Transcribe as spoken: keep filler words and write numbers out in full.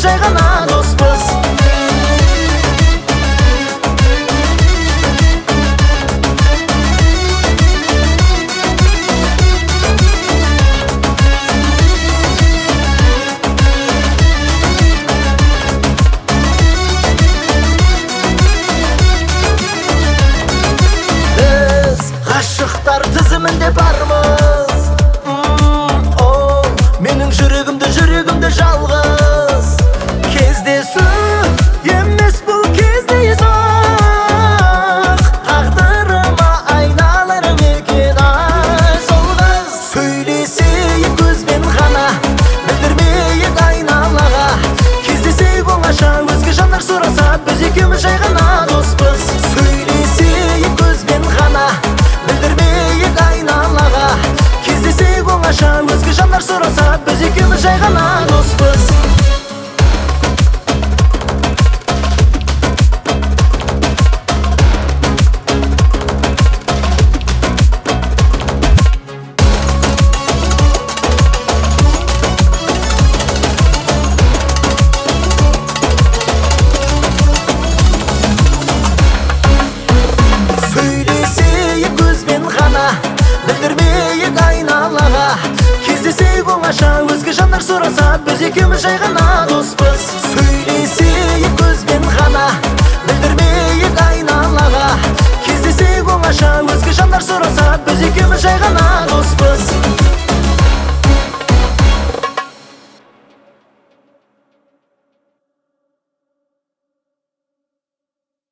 жай ғана доспыз. Ғашықтар тізімінде бармыз. Ол менің жүрегімді жүрегімді жалғыз. Кездесу емес бұл кездейсоқ, тағдырыма айналар мекен ай сол қыз. Сөйлесейік көзбен ғана, білдірмейік айналаға. Кездесейік оңаша, өзге жандар сұраса, біз екеуміз жай ғана доспыз. Сөйлесейік көзбен ғана, білдірмейік айналаға. Кездесейік оңаша, өзге жандар сұраса, біз екеуміз жай ғана доспыз. Сөйлесейік көзбен ғана, білдірмейік айналаға. Кездесейік оңаша, өзге жандар сұраса, біз екеуміз жай ғана доспыз. Сөйлесейік көзбен ғана, білдірмейік айналаға. Кездесейік оңаша, өзге жандар сұраса, біз екеуміз жай ғана